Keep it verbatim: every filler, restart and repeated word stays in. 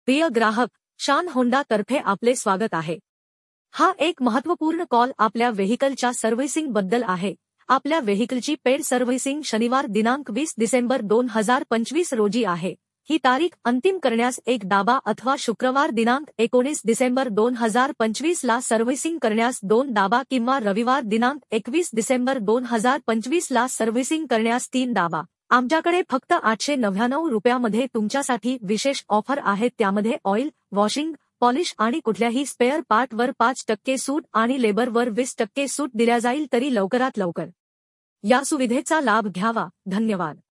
प्रिय ग्राहक, शान होंडा तर्फे आपले स्वागत आहे। हा एक महत्त्वपूर्ण कॉल आपल्या व्हेइकलच्या सर्व्हिसिंग बद्दल आहे। आपल्या व्हेइकलची पेड सर्व्हिसिंग शनिवार दिनांक वीस डिसेंबर दोन हजार पंचवीस रोजी आहे। ही तारीख अंतिम करण्यास एक दाबा अथवा शुक्रवार दिनांक एकोणीस डिसेंबर दोन हजार पंचवीस ला सर्व्हिसिंग करण्यास दोन दाबा किंवा रविवार दिनांक एकवीस डिसेंबर दोन हजार पंचवीस ला सर्व्हिसिंग करण्यास तीन दाबा। आमच्याकडे फक्त आठशे नव्याण्णव रुपयामध्ये तुमच्यासाठी विशेष ऑफर आहेत। त्यामध्ये ऑइल, वॉशिंग, पॉलिश आणि कुठल्याही स्पेअर पार्टवर पाच टक्के सूट आणि लेबरवर वीस टक्के सूट दिल्या जाईल। तरी लवकरात लवकर या सुविधेचा लाभ घ्यावा। धन्यवाद।